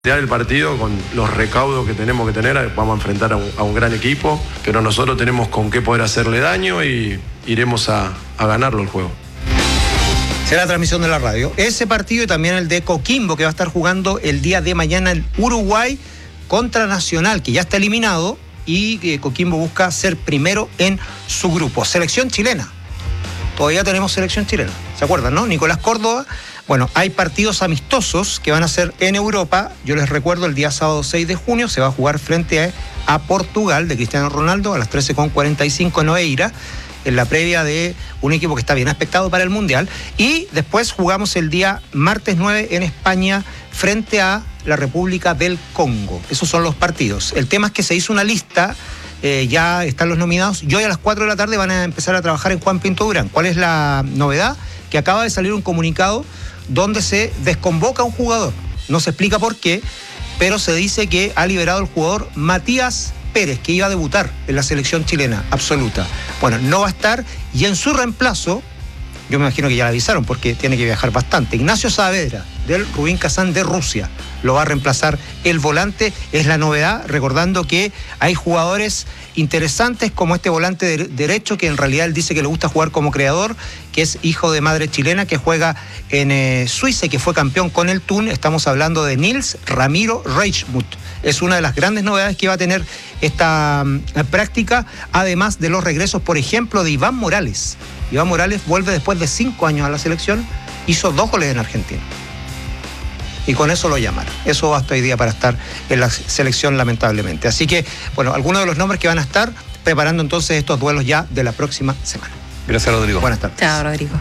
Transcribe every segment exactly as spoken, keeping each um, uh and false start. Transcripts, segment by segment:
El partido con los recaudos que tenemos que tener, vamos a enfrentar a un, a un gran equipo, pero nosotros tenemos con qué poder hacerle daño y iremos a, a ganarlo el juego. Será la transmisión de la radio. Ese partido y también el de Coquimbo, que va a estar jugando el día de mañana en Uruguay contra Nacional, que ya está eliminado, y eh, Coquimbo busca ser primero en su grupo. Selección chilena. Todavía tenemos selección chilena. ¿Se acuerdan, no? Nicolás Córdoba. Bueno, hay partidos amistosos que van a ser en Europa. Yo les recuerdo, el día sábado seis de junio se va a jugar frente a, a Portugal de Cristiano Ronaldo a las trece con cuarenta y cinco en Oeiras, en la previa de un equipo que está bien expectado para el Mundial. Y después jugamos el día martes nueve en España frente a la República del Congo. Esos son los partidos. El tema es que se hizo una lista, eh, ya están los nominados, y hoy a las cuatro de la tarde van a empezar a trabajar en Juan Pinto Durán. ¿Cuál es la novedad? Que acaba de salir un comunicado donde se desconvoca a un jugador. No se explica por qué, pero se dice que ha liberado el jugador Matías Pérez, que iba a debutar en la selección chilena absoluta. Bueno, no va a estar, y en su reemplazo, yo me imagino que ya le avisaron porque tiene que viajar bastante, Ignacio Saavedra, del Rubin Kazán de Rusia, lo va a reemplazar el volante. Es la novedad, recordando que hay jugadores interesantes como este volante de derecho, que en realidad él dice que le gusta jugar como creador, que es hijo de madre chilena, que juega en eh, Suiza y que fue campeón con el Thun. Estamos hablando de Nils Ramiro Reichmuth. Es una de las grandes novedades que va a tener esta um, práctica, además de los regresos, por ejemplo, de Iván Morales. Iván Morales vuelve después de cinco años a la selección, hizo dos goles en Argentina. Y con eso lo llamaron. Eso basta hoy día para estar en la selección, lamentablemente. Así que, bueno, algunos de los nombres que van a estar preparando entonces estos duelos ya de la próxima semana. Gracias, Rodrigo. Buenas tardes. Chao, Rodrigo.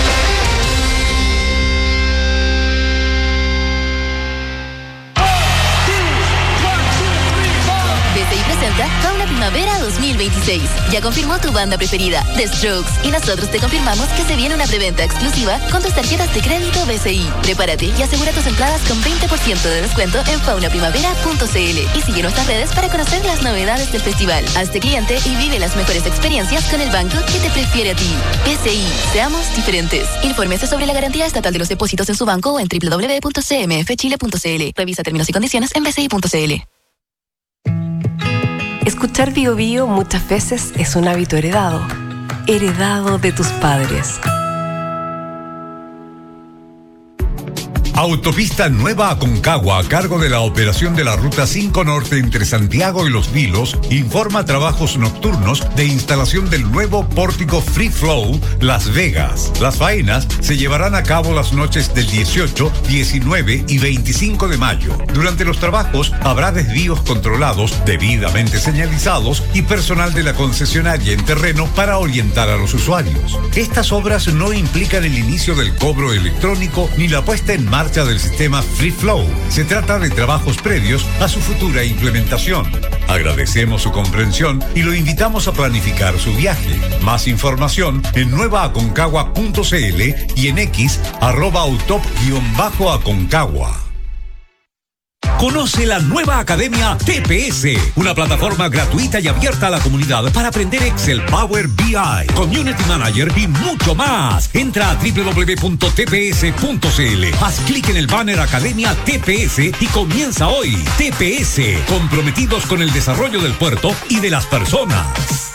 Fauna Primavera dos mil veintiséis. Ya confirmó tu banda preferida, The Strokes, y nosotros te confirmamos que se viene una preventa exclusiva con tus tarjetas de crédito B C I. Prepárate y asegura tus entradas con veinte por ciento de descuento en fauna primavera punto c l y sigue nuestras redes para conocer las novedades del festival. Hazte cliente y vive las mejores experiencias con el banco que te prefiere a ti. B C I, seamos diferentes. Infórmese sobre la garantía estatal de los depósitos en su banco o en doble u doble u doble u punto c m f chile punto c l. Revisa términos y condiciones en b c i punto c l. Escuchar Bio Bio muchas veces es un hábito heredado, heredado de tus padres. Autopista Nueva Aconcagua, a cargo de la operación de la Ruta cinco Norte entre Santiago y Los Vilos, informa trabajos nocturnos de instalación del nuevo pórtico Free Flow Las Vegas. Las faenas se llevarán a cabo las noches del dieciocho, diecinueve y veinticinco de mayo. Durante los trabajos habrá desvíos controlados, debidamente señalizados, y personal de la concesionaria en terreno para orientar a los usuarios. Estas obras no implican el inicio del cobro electrónico ni la puesta en marcha del sistema Free Flow. Se trata de trabajos previos a su futura implementación. Agradecemos su comprensión y lo invitamos a planificar su viaje. Más información en nueva aconcagua punto c l y en X arroba autop-aconcagua. Conoce la nueva Academia T P S, una plataforma gratuita y abierta a la comunidad para aprender Excel, Power B I, Community Manager y mucho más. Entra a doble u doble u doble u punto t p s punto c l, haz clic en el banner Academia T P S y comienza hoy. T P S, comprometidos con el desarrollo del puerto y de las personas.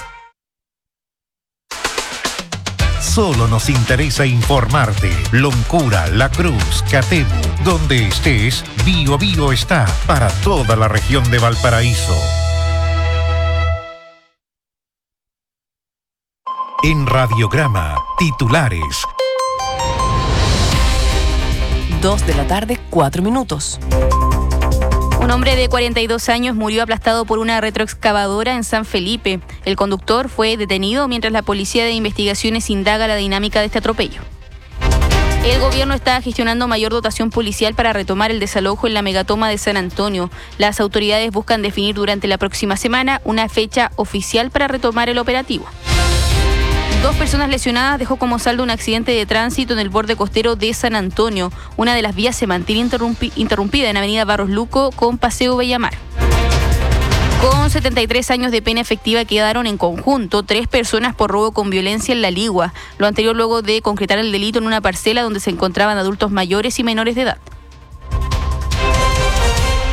Solo nos interesa informarte. Loncura, La Cruz, Catemu, donde estés, Bio Bio está para toda la región de Valparaíso. En Radiograma, titulares. Dos de la tarde, cuatro minutos. Un hombre de cuarenta y dos años murió aplastado por una retroexcavadora en San Felipe. El conductor fue detenido mientras la Policía de Investigaciones indaga la dinámica de este atropello. El gobierno está gestionando mayor dotación policial para retomar el desalojo en la megatoma de San Antonio. Las autoridades buscan definir durante la próxima semana una fecha oficial para retomar el operativo. Dos personas lesionadas dejó como saldo un accidente de tránsito en el borde costero de San Antonio. Una de las vías se mantiene interrumpi- interrumpida en Avenida Barros Luco con Paseo Bellamar. Con setenta y tres años de pena efectiva quedaron en conjunto tres personas por robo con violencia en La Ligua. Lo anterior luego de concretar el delito en una parcela donde se encontraban adultos mayores y menores de edad.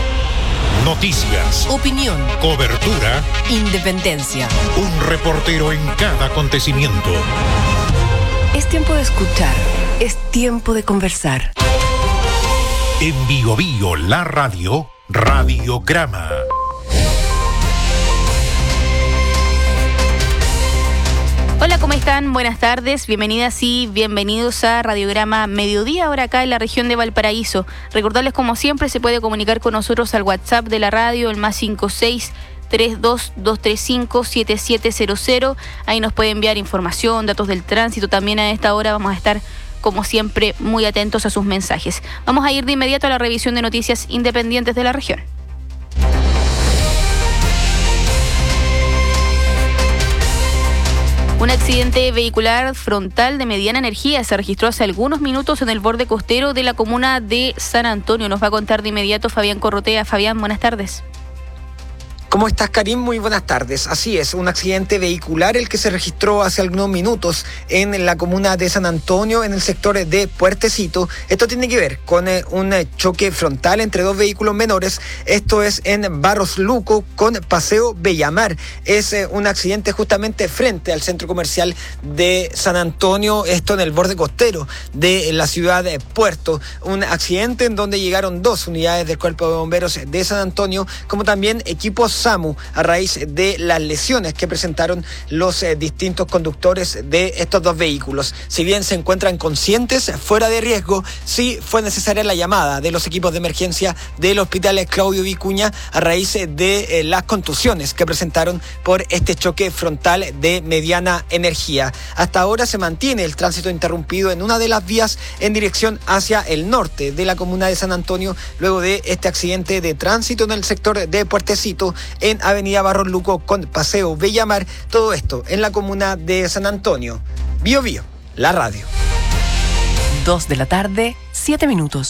Noticias, Opinión, cobertura, independencia. un reportero en cada acontecimiento. Es tiempo de escuchar. Es tiempo de conversar. En Bio Bio, la radio, Radiograma. Hola, ¿cómo están? Buenas tardes, bienvenidas y bienvenidos a Radiograma Mediodía, ahora acá en la región de Valparaíso. Recordarles, como siempre, se puede comunicar con nosotros al WhatsApp de la radio, el más cinco seis tres dos dos tres cinco siete siete cero cero. Ahí nos puede enviar información, datos del tránsito. También a esta hora vamos a estar, como siempre, muy atentos a sus mensajes. Vamos a ir de inmediato a la revisión de noticias independientes de la región. Un accidente vehicular frontal de mediana energía se registró hace algunos minutos en el borde costero de la comuna de San Antonio. Nos va a contar de inmediato Fabián Corrotea. Fabián, buenas tardes. ¿Cómo estás, Karim? Muy buenas tardes. Así es, un accidente vehicular el que se registró hace algunos minutos en la comuna de San Antonio, en el sector de Puertecito. Esto tiene que ver con eh, un choque frontal entre dos vehículos menores. Esto es en Barros Luco con Paseo Bellamar. Es eh, un accidente justamente frente al centro comercial de San Antonio, esto en el borde costero de la ciudad de Puerto. Un accidente en donde llegaron dos unidades del Cuerpo de Bomberos de San Antonio, como también equipos SAMU, a raíz de las lesiones que presentaron los eh, distintos conductores de estos dos vehículos. Si bien se encuentran conscientes, fuera de riesgo, sí fue necesaria la llamada de los equipos de emergencia del Hospital Claudio Vicuña a raíz de eh, las contusiones que presentaron por este choque frontal de mediana energía. Hasta ahora se mantiene el tránsito interrumpido en una de las vías en dirección hacia el norte de la comuna de San Antonio, luego de este accidente de tránsito en el sector de Puertecito, en Avenida Barros Luco con Paseo Bellamar, todo esto en la comuna de San Antonio. Bio Bio, la radio. Dos de la tarde, siete minutos.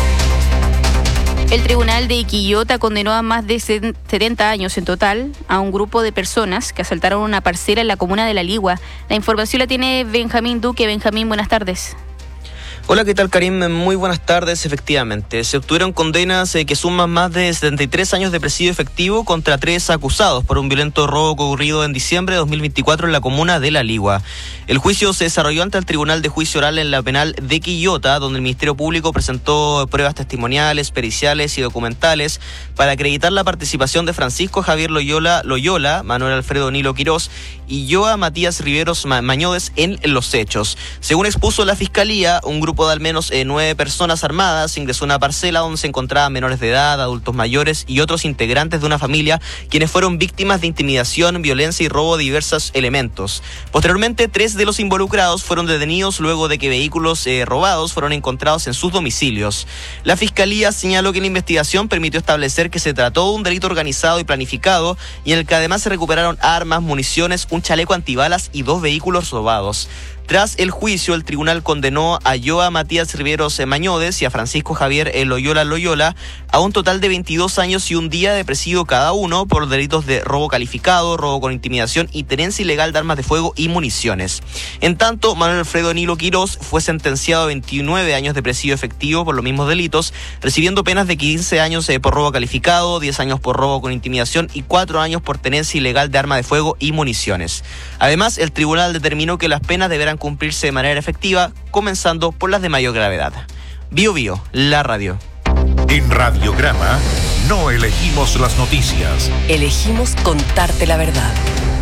El Tribunal de Quillota condenó a más de setenta años en total a un grupo de personas que asaltaron una parcela en la comuna de La Ligua. La información la tiene Benjamín Duque. Benjamín, buenas tardes. Hola, ¿qué tal, Karim? Muy buenas tardes. Efectivamente, se obtuvieron condenas eh, que suman más de setenta y tres años de presidio efectivo contra tres acusados por un violento robo ocurrido en diciembre de dos mil veinticuatro en la comuna de La Ligua. El juicio se desarrolló ante el Tribunal de Juicio Oral en la Penal de Quillota, donde el Ministerio Público presentó pruebas testimoniales, periciales y documentales para acreditar la participación de Francisco Javier Loyola, Loyola Manuel Alfredo Nilo Quirós y Joa Matías Riveros Mañodes en los hechos. Según expuso la Fiscalía, un grupo de al menos eh, nueve personas armadas ingresó a una parcela donde se encontraban menores de edad, adultos mayores y otros integrantes de una familia, quienes fueron víctimas de intimidación, violencia y robo de diversos elementos. Posteriormente, tres de los involucrados fueron detenidos luego de que vehículos eh, robados fueron encontrados en sus domicilios. La Fiscalía señaló que la investigación permitió establecer que se trató de un delito organizado y planificado, y en el que además se recuperaron armas, municiones, un chaleco antibalas y dos vehículos robados. Tras el juicio, el tribunal condenó a Joa Matías Riveros Mañodes y a Francisco Javier Loyola Loyola a un total de veintidós años y un día de presidio cada uno por delitos de robo calificado, robo con intimidación y tenencia ilegal de armas de fuego y municiones. En tanto, Manuel Alfredo Nilo Quirós fue sentenciado a veintinueve años de presidio efectivo por los mismos delitos, recibiendo penas de quince años por robo calificado, diez años por robo con intimidación y cuatro años por tenencia ilegal de armas de fuego y municiones. Además, el tribunal determinó que las penas deberán cumplirse de manera efectiva, comenzando por las de mayor gravedad. Bio Bio, la radio. En Radiograma no elegimos las noticias. Elegimos contarte la verdad.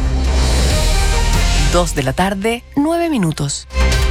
Dos de la tarde, nueve minutos.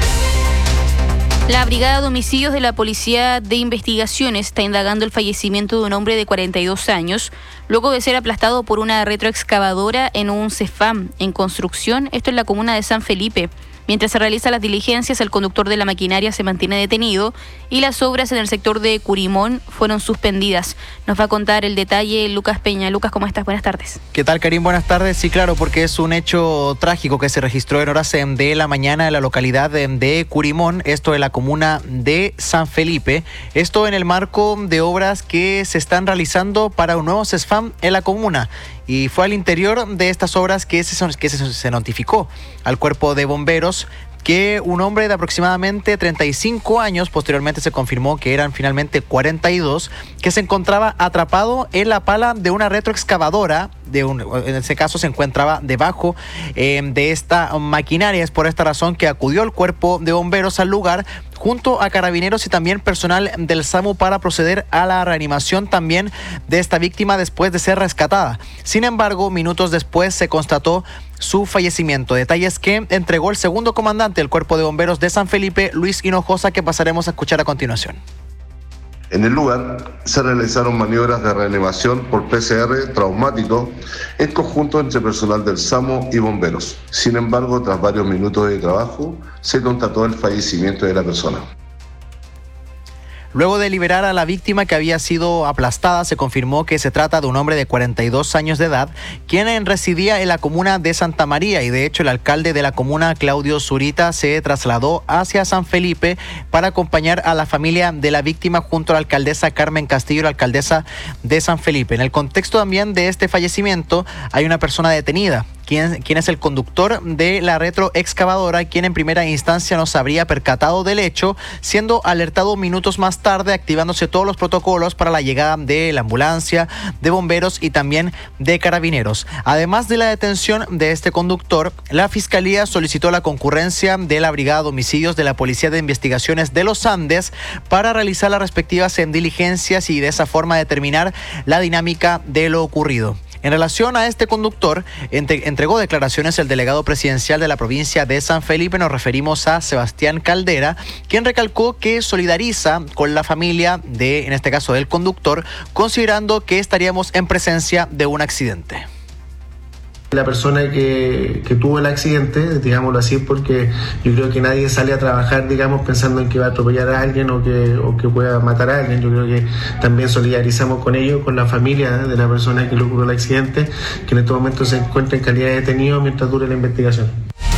La Brigada de Homicidios de la Policía de Investigaciones está indagando el fallecimiento de un hombre de cuarenta y dos años, luego de ser aplastado por una retroexcavadora en un Cefam en construcción, esto en la comuna de San Felipe. Mientras se realizan las diligencias, el conductor de la maquinaria se mantiene detenido y las obras en el sector de Curimón fueron suspendidas. Nos va a contar el detalle Lucas Peña. Lucas, ¿cómo estás? Buenas tardes. ¿Qué tal, Karim? Buenas tardes. Sí, claro, porque es un hecho trágico que se registró en horas de la mañana en la localidad de Curimón, esto en la comuna de San Felipe. Esto en el marco de obras que se están realizando para un nuevo CESFAM en la comuna. Y fue al interior de estas obras que se, que se, se notificó al cuerpo de bomberos que un hombre de aproximadamente treinta y cinco años, posteriormente se confirmó que eran finalmente cuarenta y dos, que se encontraba atrapado en la pala de una retroexcavadora, de un, en ese caso se encontraba debajo eh, de esta maquinaria. Es por esta razón que acudió el cuerpo de bomberos al lugar junto a carabineros y también personal del SAMU para proceder a la reanimación también de esta víctima después de ser rescatada. Sin embargo, minutos después se constató su fallecimiento. Detalles que entregó el segundo comandante del Cuerpo de Bomberos de San Felipe, Luis Hinojosa, que pasaremos a escuchar a continuación. En el lugar se realizaron maniobras de reanimación por P C R traumático en conjunto entre personal del SAMU y bomberos. Sin embargo, tras varios minutos de trabajo, se constató el fallecimiento de la persona. Luego de liberar a la víctima que había sido aplastada, se confirmó que se trata de un hombre de cuarenta y dos años de edad, quien residía en la comuna de Santa María, y de hecho el alcalde de la comuna, Claudio Zurita, se trasladó hacia San Felipe para acompañar a la familia de la víctima junto a la alcaldesa Carmen Castillo, la alcaldesa de San Felipe. En el contexto también de este fallecimiento hay una persona detenida, Quien, quien es el conductor de la retroexcavadora, quien en primera instancia no se habría percatado del hecho, siendo alertado minutos más tarde, activándose todos los protocolos para la llegada de la ambulancia, de bomberos y también de carabineros. Además de la detención de este conductor, la Fiscalía solicitó la concurrencia de la Brigada de Homicidios de la Policía de Investigaciones de los Andes para realizar las respectivas diligencias y de esa forma determinar la dinámica de lo ocurrido. En relación a este conductor, entre, entregó declaraciones el delegado presidencial de la provincia de San Felipe. Nos referimos a Sebastián Caldera, quien recalcó que solidariza con la familia de, en este caso, del conductor, considerando que estaríamos en presencia de un accidente. La persona que, que tuvo el accidente, digámoslo así, porque yo creo que nadie sale a trabajar, digamos, pensando en que va a atropellar a alguien o que, o que pueda matar a alguien. Yo creo que también solidarizamos con ellos, con la familia de la persona que le ocurrió el accidente, que en este momento se encuentra en calidad de detenido mientras dure la investigación.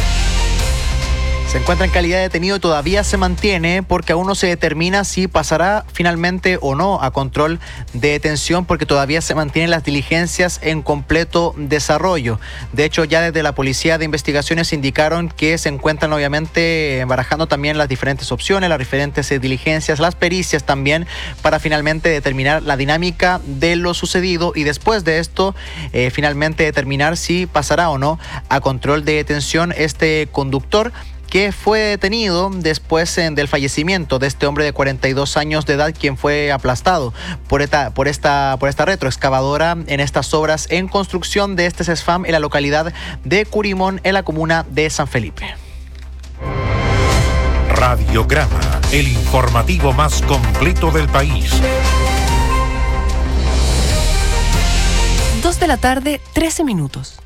Se encuentra en calidad de detenido y todavía se mantiene porque aún no se determina si pasará finalmente o no a control de detención, porque todavía se mantienen las diligencias en completo desarrollo. De hecho, ya desde la Policía de Investigaciones indicaron que se encuentran obviamente barajando también las diferentes opciones, las diferentes diligencias, las pericias también, para finalmente determinar la dinámica de lo sucedido y después de esto eh, finalmente determinar si pasará o no a control de detención este conductor, que fue detenido después eh, del fallecimiento de este hombre de cuarenta y dos años de edad, quien fue aplastado por esta, por esta, por esta retroexcavadora en estas obras en construcción de este CESFAM en la localidad de Curimón, en la comuna de San Felipe. Radiograma, el informativo más completo del país. Dos de la tarde, trece minutos.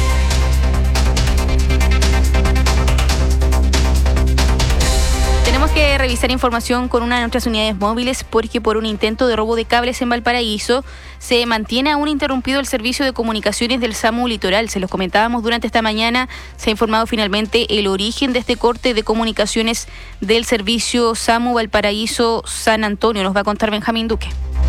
Tenemos que revisar información con una de nuestras unidades móviles porque por un intento de robo de cables en Valparaíso se mantiene aún interrumpido el servicio de comunicaciones del SAMU Litoral. Se los comentábamos durante esta mañana. Se ha informado finalmente el origen de este corte de comunicaciones del servicio SAMU Valparaíso San Antonio. Nos va a contar Benjamín Duque.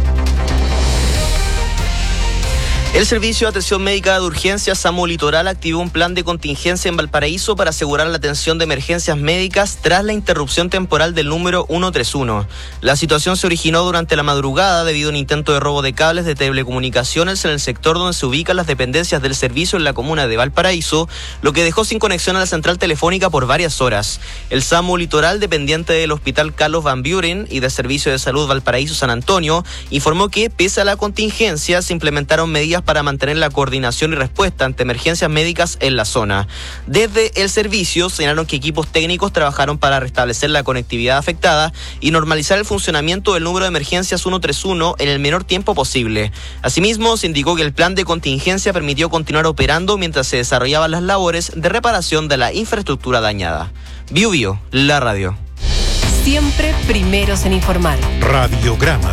El Servicio de Atención Médica de Urgencias SAMU Litoral activó un plan de contingencia en Valparaíso para asegurar la atención de emergencias médicas tras la interrupción temporal del número ciento treinta y uno. La situación se originó durante la madrugada debido a un intento de robo de cables de telecomunicaciones en el sector donde se ubican las dependencias del servicio en la comuna de Valparaíso, lo que dejó sin conexión a la central telefónica por varias horas. El SAMU Litoral, dependiente del Hospital Carlos Van Buren y del Servicio de Salud Valparaíso San Antonio, informó que, pese a la contingencia, se implementaron medidas para mantener la coordinación y respuesta ante emergencias médicas en la zona. Desde el servicio señalaron que equipos técnicos trabajaron para restablecer la conectividad afectada y normalizar el funcionamiento del número de emergencias ciento treinta y uno en el menor tiempo posible. Asimismo, se indicó que el plan de contingencia permitió continuar operando mientras se desarrollaban las labores de reparación de la infraestructura dañada. Bio Bio, la radio. Siempre primeros en informar. Radiograma.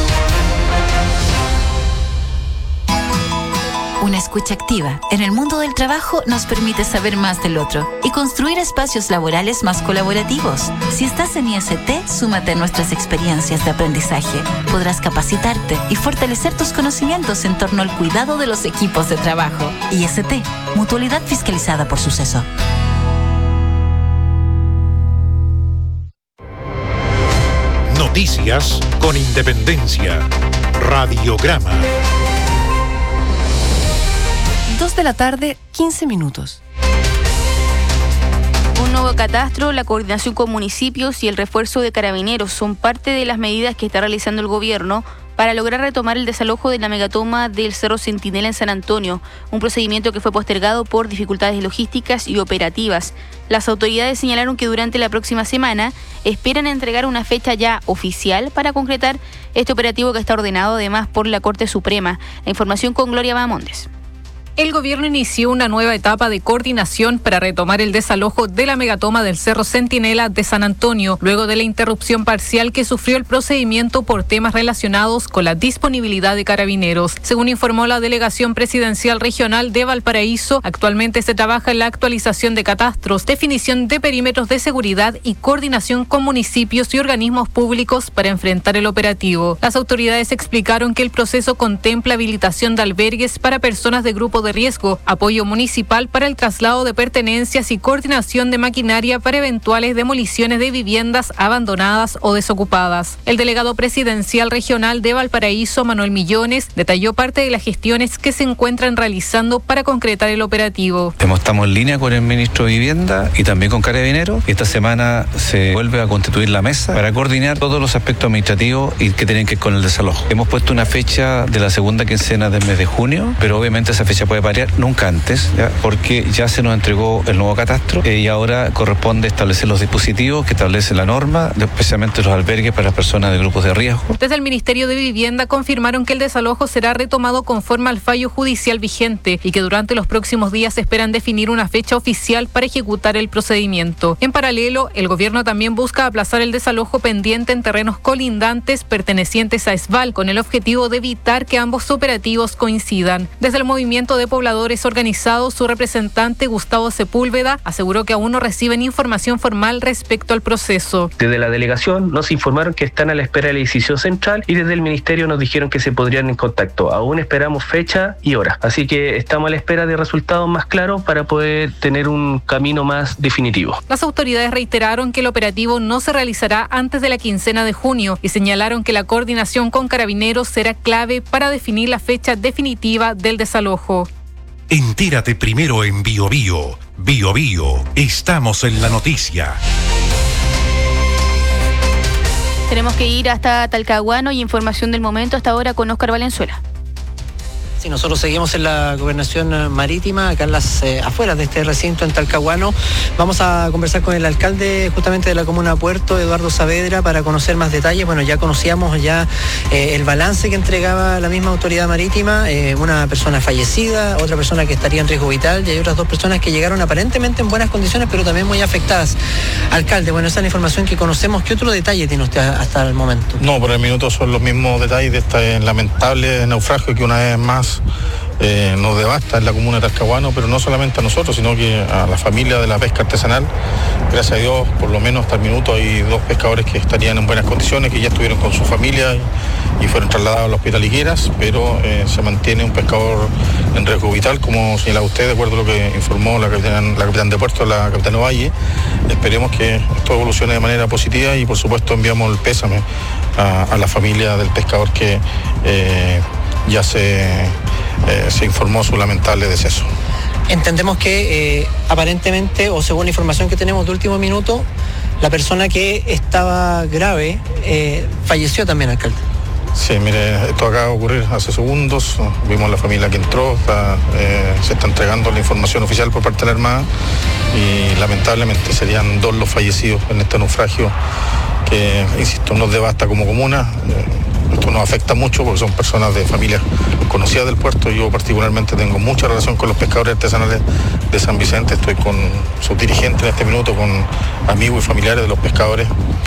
Una escucha activa en el mundo del trabajo nos permite saber más del otro y construir espacios laborales más colaborativos. Si estás en I S T, súmate a nuestras experiencias de aprendizaje. Podrás capacitarte y fortalecer tus conocimientos en torno al cuidado de los equipos de trabajo. I S T, Mutualidad Fiscalizada por Suceso. Noticias con independencia. Radiograma. Dos de la tarde, quince minutos. Un nuevo catastro, la coordinación con municipios y el refuerzo de carabineros son parte de las medidas que está realizando el gobierno para lograr retomar el desalojo de la megatoma del Cerro Centinela en San Antonio, un procedimiento que fue postergado por dificultades logísticas y operativas. Las autoridades señalaron que durante la próxima semana esperan entregar una fecha ya oficial para concretar este operativo que está ordenado además por la Corte Suprema. La información con Gloria Bahamondes. El gobierno inició una nueva etapa de coordinación para retomar el desalojo de la megatoma del Cerro Centinela de San Antonio, luego de la interrupción parcial que sufrió el procedimiento por temas relacionados con la disponibilidad de carabineros. Según informó la Delegación Presidencial Regional de Valparaíso, actualmente se trabaja en la actualización de catastros, definición de perímetros de seguridad y coordinación con municipios y organismos públicos para enfrentar el operativo. Las autoridades explicaron que el proceso contempla habilitación de albergues para personas de grupos de riesgo, apoyo municipal para el traslado de pertenencias y coordinación de maquinaria para eventuales demoliciones de viviendas abandonadas o desocupadas. El delegado presidencial regional de Valparaíso, Manuel Millones, detalló parte de las gestiones que se encuentran realizando para concretar el operativo. Estamos en línea con el ministro de Vivienda y también con Carabineros. Esta semana se vuelve a constituir la mesa para coordinar todos los aspectos administrativos y que tienen que ver con el desalojo. Hemos puesto una fecha de la segunda quincena del mes de junio, pero obviamente esa fecha puede variar, nunca antes, ¿ya? Porque ya se nos entregó el nuevo catastro eh, y ahora corresponde establecer los dispositivos que establece la norma, especialmente los albergues para personas de grupos de riesgo. Desde el Ministerio de Vivienda confirmaron que el desalojo será retomado conforme al fallo judicial vigente y que durante los próximos días esperan definir una fecha oficial para ejecutar el procedimiento. En paralelo, el gobierno también busca aplazar el desalojo pendiente en terrenos colindantes pertenecientes a ESVAL con el objetivo de evitar que ambos operativos coincidan. Desde el movimiento de pobladores organizados, su representante Gustavo Sepúlveda aseguró que aún no reciben información formal respecto al proceso. Desde la delegación nos informaron que están a la espera de la decisión central y desde el ministerio nos dijeron que se podrían en contacto. Aún esperamos fecha y hora, así que estamos a la espera de resultados más claros para poder tener un camino más definitivo. Las autoridades reiteraron que el operativo no se realizará antes de la quincena de junio y señalaron que la coordinación con Carabineros será clave para definir la fecha definitiva del desalojo. Entérate primero en Bio Bio. Bio Bio, estamos en la noticia. Tenemos que ir hasta Talcahuano y información del momento hasta ahora con Óscar Valenzuela. Sí, nosotros seguimos en la gobernación marítima, acá en las eh, afueras de este recinto en Talcahuano. Vamos a conversar con el alcalde justamente de la comuna Puerto, Eduardo Saavedra, para conocer más detalles. Bueno, ya conocíamos ya eh, el balance que entregaba la misma autoridad marítima, eh, una persona fallecida, otra persona que estaría en riesgo vital y hay otras dos personas que llegaron aparentemente en buenas condiciones, pero también muy afectadas. Alcalde, bueno, esa es la información que conocemos. ¿Qué otro detalle tiene usted hasta el momento? No, por el minuto son los mismos detalles de este lamentable naufragio que una vez más Eh, nos devasta en la comuna de Talcahuano, pero no solamente a nosotros, sino que a la familia de la pesca artesanal. Gracias a Dios, por lo menos hasta el minuto hay dos pescadores que estarían en buenas condiciones, que ya estuvieron con su familia y, y fueron trasladados al hospital Higueras, pero eh, se mantiene un pescador en riesgo vital, como señalaba usted, de acuerdo a lo que informó la capitán, la capitán de puerto, la capitana Valle. Esperemos que esto evolucione de manera positiva y por supuesto enviamos el pésame a, a la familia del pescador que eh, ya se, eh, se informó su lamentable deceso. Entendemos que eh, aparentemente, o según la información que tenemos de último minuto, la persona que estaba grave eh, falleció también, alcalde. Sí, mire, esto acaba de ocurrir hace segundos, vimos la familia que entró, está, eh, se está entregando la información oficial por parte de la Armada y lamentablemente serían dos los fallecidos en este naufragio que, insisto, nos devasta como comuna. Eh, Esto nos afecta mucho porque son personas de familias conocidas del puerto. Yo particularmente tengo mucha relación con los pescadores artesanales de San Vicente. Estoy con su dirigente en este minuto, con amigos y familiares de los pescadores.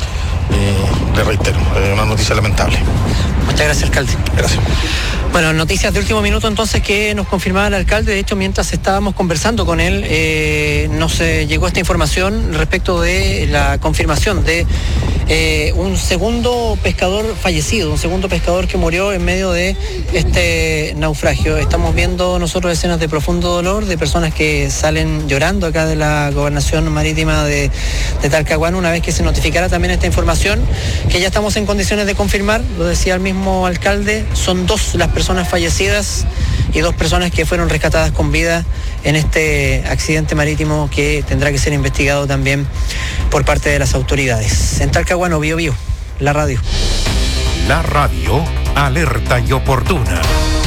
Y le reitero, es una noticia lamentable. Muchas gracias, alcalde. Gracias. Bueno, noticias de último minuto entonces que nos confirmaba el alcalde. De hecho, mientras estábamos conversando con él, eh, nos eh, llegó esta información respecto de la confirmación de eh, un segundo pescador fallecido, un segundo pescador que murió en medio de este naufragio. Estamos viendo nosotros escenas de profundo dolor de personas que salen llorando acá de la gobernación marítima de, de Talcahuano, una vez que se notificara también esta información, que ya estamos en condiciones de confirmar, lo decía el mismo alcalde, son dos las personas fallecidas y dos personas que fueron rescatadas con vida en este accidente marítimo que tendrá que ser investigado también por parte de las autoridades. En Talcahuano, Bio Bio, la radio. La radio, alerta y oportuna.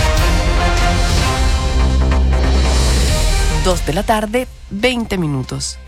Dos de la tarde, veinte minutos.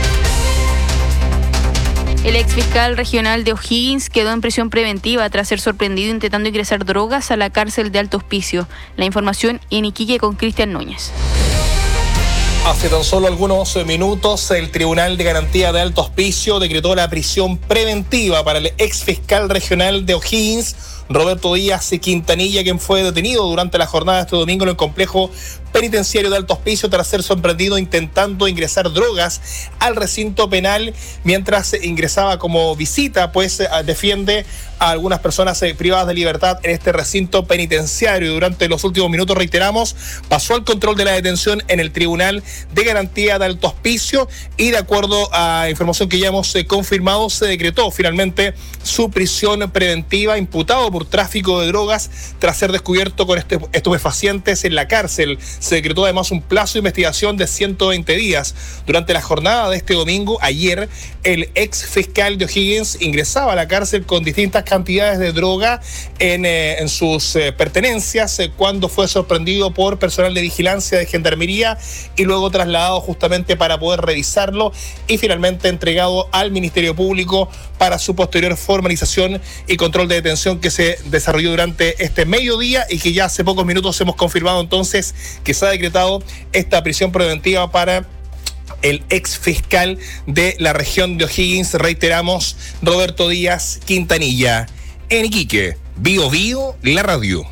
El ex fiscal regional de O'Higgins quedó en prisión preventiva tras ser sorprendido intentando ingresar drogas a la cárcel de Alto Hospicio. La información en Iquique con Cristian Núñez. Hace tan solo algunos minutos, el Tribunal de Garantía de Alto Hospicio decretó la prisión preventiva para el ex fiscal regional de O'Higgins, Roberto Díaz Quintanilla, quien fue detenido durante la jornada de este domingo en el complejo penitenciario de Alto Hospicio tras ser sorprendido intentando ingresar drogas al recinto penal mientras ingresaba como visita, pues defiende a algunas personas privadas de libertad en este recinto penitenciario. Durante los últimos minutos, reiteramos, pasó al control de la detención en el Tribunal de Garantía de Alto Hospicio y de acuerdo a información que ya hemos confirmado, se decretó finalmente su prisión preventiva, imputado por tráfico de drogas tras ser descubierto con estupefacientes en la cárcel. Se decretó además un plazo de investigación de ciento veinte días. Durante la jornada de este domingo, ayer, el ex fiscal de O'Higgins ingresaba a la cárcel con distintas cantidades de droga en, eh, en sus eh, pertenencias eh, cuando fue sorprendido por personal de vigilancia de Gendarmería y luego trasladado justamente para poder revisarlo y finalmente entregado al Ministerio Público para su posterior formalización y control de detención que se desarrolló durante este mediodía y que ya hace pocos minutos hemos confirmado entonces que se ha decretado esta prisión preventiva para el ex fiscal de la región de O'Higgins, reiteramos, Roberto Díaz Quintanilla. En Iquique, Bio Bio, la radio.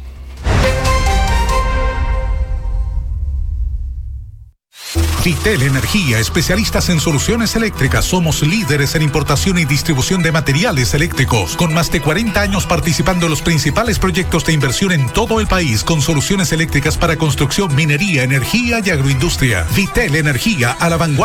Vitel Energía, especialistas en soluciones eléctricas. Somos líderes en importación y distribución de materiales eléctricos, con más de cuarenta años participando en los principales proyectos de inversión en todo el país, con soluciones eléctricas para construcción, minería, energía y agroindustria. Vitel Energía, a la vanguardia